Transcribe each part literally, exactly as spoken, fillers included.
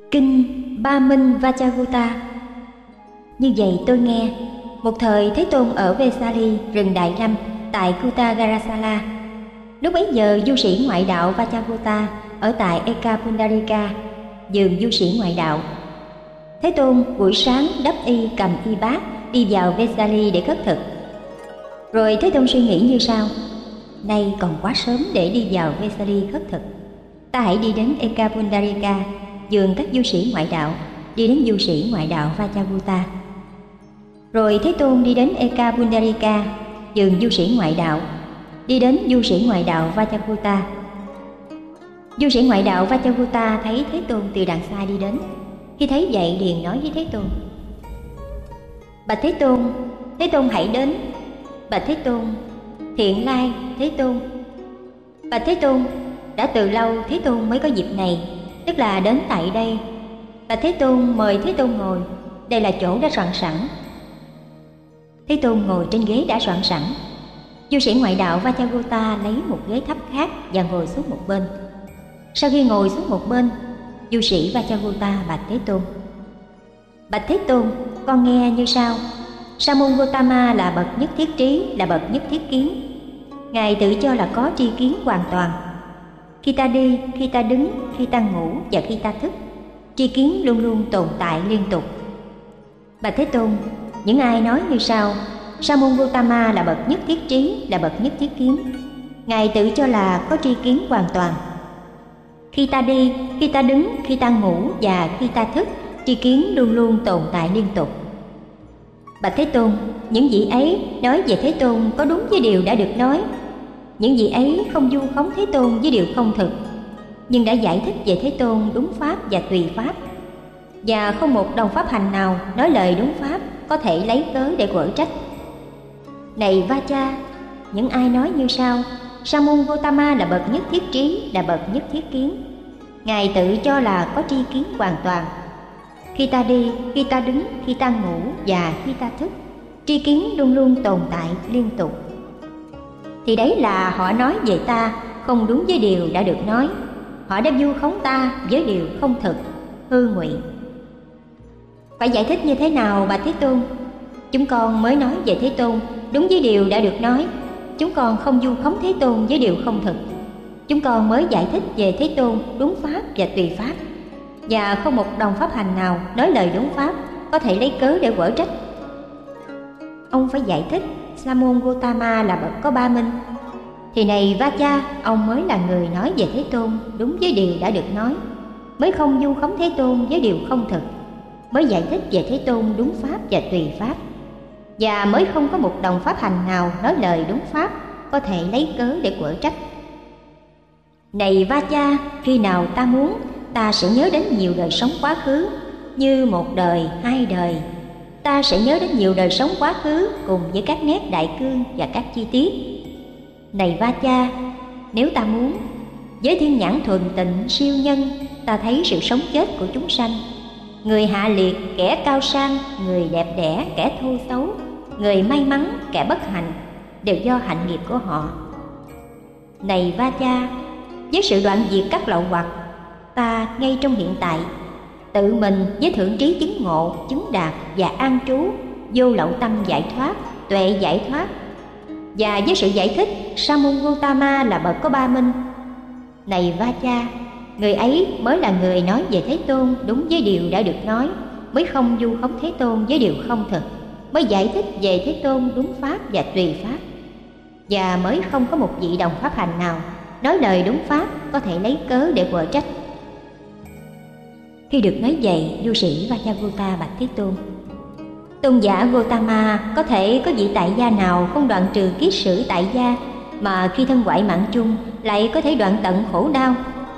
Kinh Ba Minh Vajrayutta. Như vậy tôi nghe, một thời Thế Tôn ở Vesali, rừng Đại Lâm, tại Kutagarasala. Lúc bấy giờ du sĩ ngoại đạo Vajrayutta ở tại Ekapundarika, vườn du sĩ ngoại đạo. Thế Tôn buổi sáng đắp y cầm y bát đi vào Vesali để khất thực. Rồi Thế Tôn suy nghĩ như sau: nay còn quá sớm để đi vào Vesali khất thực, ta hãy đi đến Ekapundarika, vườn các du sĩ ngoại đạo, đi đến du sĩ ngoại đạo Vajrayutta. Rồi Thế Tôn đi đến Ekapundarika, vườn du sĩ ngoại đạo, đi đến du sĩ ngoại đạo Vajrayutta. Du sĩ ngoại đạo Vajrayutta thấy Thế Tôn từ đằng xa đi đến. Khi thấy vậy liền nói với Thế Tôn: bạch Thế Tôn, Thế Tôn hãy đến. Bạch Thế Tôn, thiện lai Thế Tôn. Bạch Thế Tôn, đã từ lâu Thế Tôn mới có dịp này, tức là đến tại đây. Bạch Thế Tôn, mời Thế Tôn ngồi, đây là chỗ đã soạn sẵn. Thế Tôn ngồi trên ghế đã soạn sẵn. Du sĩ ngoại đạo Vajrayutta lấy một ghế thấp khác và ngồi xuống một bên. Sau khi ngồi xuống một bên, du sĩ Vajrayutta bạch Thế Tôn: bạch Thế Tôn, con nghe như sau. Sa môn Gotama là bậc nhất thiết trí, là bậc nhất thiết kiến. Ngài tự cho là có tri kiến hoàn toàn. Khi ta đi, khi ta đứng, khi ta ngủ và khi ta thức, tri kiến luôn luôn tồn tại liên tục. Bạch Thế Tôn, những ai nói như sau: Sa môn Gotama là bậc nhất thiết trí, là bậc nhất thiết kiến. Ngài tự cho là có tri kiến hoàn toàn. Khi ta đi, khi ta đứng, khi ta ngủ và khi ta thức, tri kiến luôn luôn tồn tại liên tục. Bạch Thế Tôn, những vị ấy nói về Thế Tôn có đúng với điều đã được nói. Những vị ấy không vu khống Thế Tôn với điều không thực, nhưng đã giải thích về Thế Tôn đúng pháp và tùy pháp. Và không một đồng pháp hành nào nói lời đúng pháp có thể lấy cớ để quở trách. Này Vacha, những ai nói như sau: Sa môn Gotama là bậc nhất thiết trí, là bậc nhất thiết kiến. Ngài tự cho là có tri kiến hoàn toàn. Khi ta đi, khi ta đứng, khi ta ngủ và khi ta thức, tri kiến luôn luôn tồn tại liên tục. Thì đấy là họ nói về ta không đúng với điều đã được nói. Họ đã vu khống ta với điều không thực, hư ngụy. Phải giải thích như thế nào bạch Thế Tôn? Chúng con mới nói về Thế Tôn đúng với điều đã được nói. Chúng con không vu khống Thế Tôn với điều không thực. Chúng con mới giải thích về Thế Tôn đúng pháp và tùy pháp. Và không một đồng pháp hành nào nói lời đúng pháp có thể lấy cớ để quở trách. Ông phải giải thích Sa môn Gotama là bậc có ba minh. Thì này Vacha, ông mới là người nói về Thế Tôn đúng với điều đã được nói, mới không vu khống Thế Tôn với điều không thực, mới giải thích về Thế Tôn đúng pháp và tùy pháp. Và mới không có một đồng pháp hành nào nói lời đúng pháp có thể lấy cớ để quở trách. Này Vacha, khi nào ta muốn, ta sẽ nhớ đến nhiều đời sống quá khứ, như một đời, hai đời. Ta sẽ nhớ đến nhiều đời sống quá khứ cùng với các nét đại cương và các chi tiết. Này Vacha, nếu ta muốn, với thiên nhãn thuần tịnh siêu nhân, ta thấy sự sống chết của chúng sanh. Người hạ liệt, kẻ cao sang, người đẹp đẽ, kẻ thô xấu, người may mắn, kẻ bất hạnh, đều do hạnh nghiệp của họ. Này Vacha, với sự đoạn diệt các lậu hoặc, ta ngay trong hiện tại, tự mình với thượng trí chứng ngộ, chứng đạt và an trú, vô lậu tâm giải thoát, tuệ giải thoát. Và với sự giải thích Sa môn Gotama là bậc có ba minh. Này Vacha, người ấy mới là người nói về Thế Tôn đúng với điều đã được nói, mới không vu khống Thế Tôn với điều không thực, mới giải thích về Thế Tôn đúng pháp và tùy pháp. Và mới không có một vị đồng pháp hành nào nói lời đúng pháp có thể lấy cớ để quở trách. Khi được nói vậy, du sĩ Vajrayutta bạch Thế Tôn: Tôn giả Gotama, có thể có vị tại gia nào không đoạn trừ kiết sử tại gia, mà khi thân ngoại mạng chung lại có thể đoạn tận khổ đau?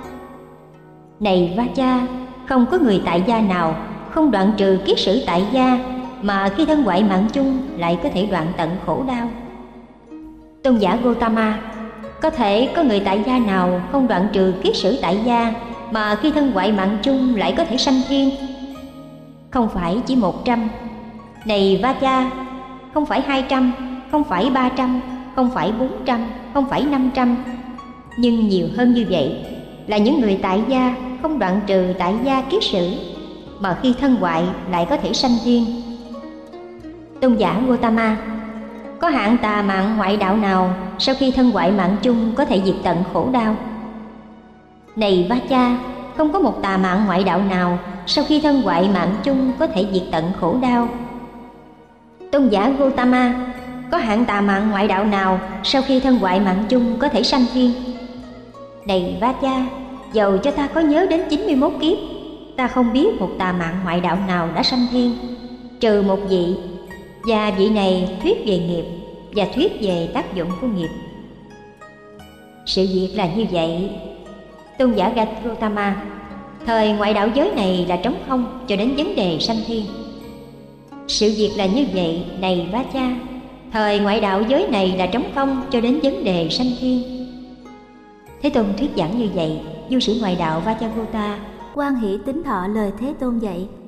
Này Vacha, không có người tại gia nào không đoạn trừ kiết sử tại gia, mà khi thân ngoại mạng chung lại có thể đoạn tận khổ đau. Tôn giả Gotama, có thể có người tại gia nào không đoạn trừ kiết sử tại gia, mà khi thân ngoại mạng chung lại có thể sanh thiên? Không phải chỉ một trăm. Này Vacha, không phải hai trăm, không phải ba trăm, không phải bốn trăm, không phải năm trăm, nhưng nhiều hơn như vậy là những người tại gia không đoạn trừ tại gia kiết sử, mà khi thân hoại lại có thể sanh thiên. Tôn giả Gotama, có hạng tà mạng ngoại đạo nào sau khi thân hoại mạng chung có thể diệt tận khổ đau? Này Vacha, không có một tà mạng ngoại đạo nào sau khi thân hoại mạng chung có thể diệt tận khổ đau. Tôn giả Gotama, có hạng tà mạng ngoại đạo nào sau khi thân hoại mạng chung có thể sanh thiên? Này Vacha, dầu cho ta có nhớ đến chín mươi mốt kiếp, ta không biết một tà mạng ngoại đạo nào đã sanh thiên, trừ một vị, và vị này thuyết về nghiệp và thuyết về tác dụng của nghiệp. Sự việc là như vậy. Tôn giả Gautama, thời ngoại đạo giới này là trống không cho đến vấn đề sanh thiên. Sự việc là như vậy, này Vacha, thời ngoại đạo giới này là trống không cho đến vấn đề sanh thiên. Thế Tôn thuyết giảng như vậy, du sĩ ngoại đạo Vajragota hoan hỷ tín thọ lời Thế Tôn dạy.